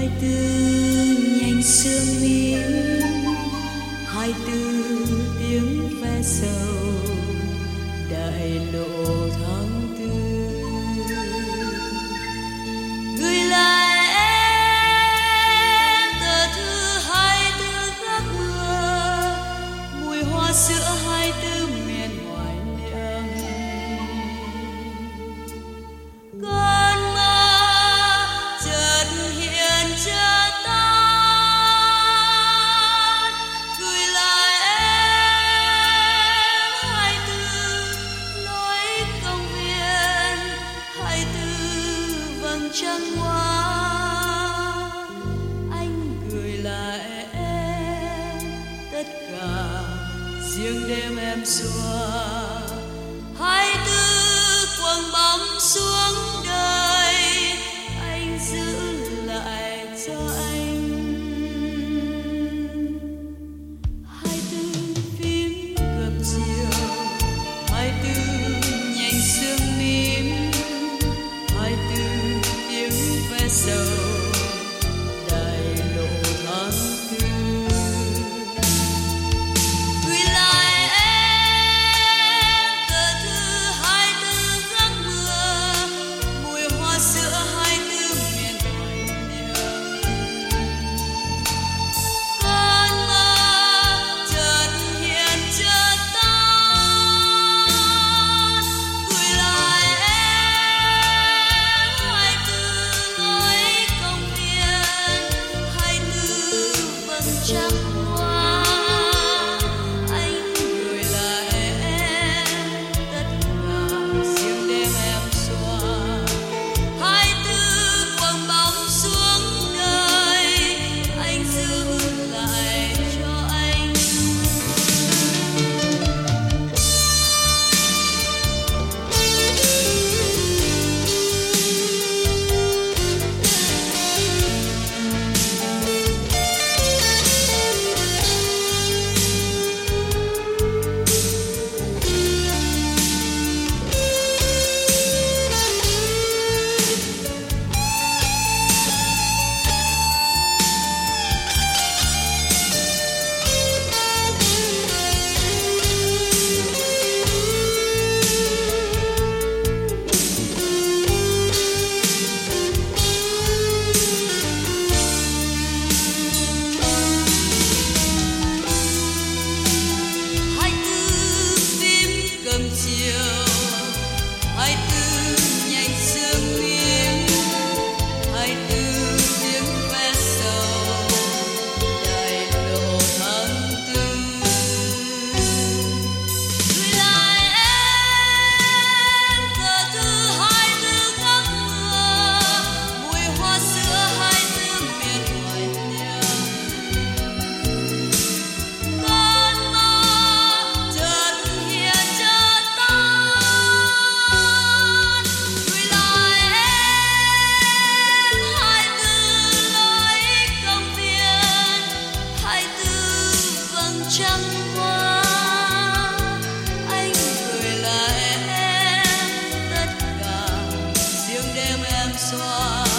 tư nhanh sương miếng, 24 tiếng ve sầu đại lộ tháng tư. Gửi lại em tờ thư 24 gác mưa, mùi hoa sữa 24 miền hoài niệm. Cơn mơ chợt hiện chợt tan, gửi lại em 24 lối công viên, 24 vầng trăng hoa. Anh gửi lại em tất cả riêng đêm em xóa, 24 quầng bóng xuống đời anh giữ lại cho anh. 24 phím cầm chiều, 24 nhanh sương mím, 24 tiếng ve sầu đại lộ tháng tư. Gửi lại em tờ thư 24 gác mưa, mùi hoa sữa 24 miền hoài niệm. Cơn mơ chợt hiện chợt tan, gửi lại em 24 lối công viên, 24 vầng trăng hoa. Anh gửi lại em tất cả riêng đêm em xóa, 24 quầng bóng xuống đời anh giữ lại cho anh. Chiều 24 nhanh sương miếng, 24 tiếng ve sầu đại lộ tháng tư. Gửi lại em tờ thư 24 gác mưa, mùi hoa sữa 24 miền hoài niệm. Cơn mơ chợt hiện chợt tan, gửi lại em 24 lối công viên, 24 vầng trăng hoa. Anh gửi lại em tất cả riêng đêm em xóa,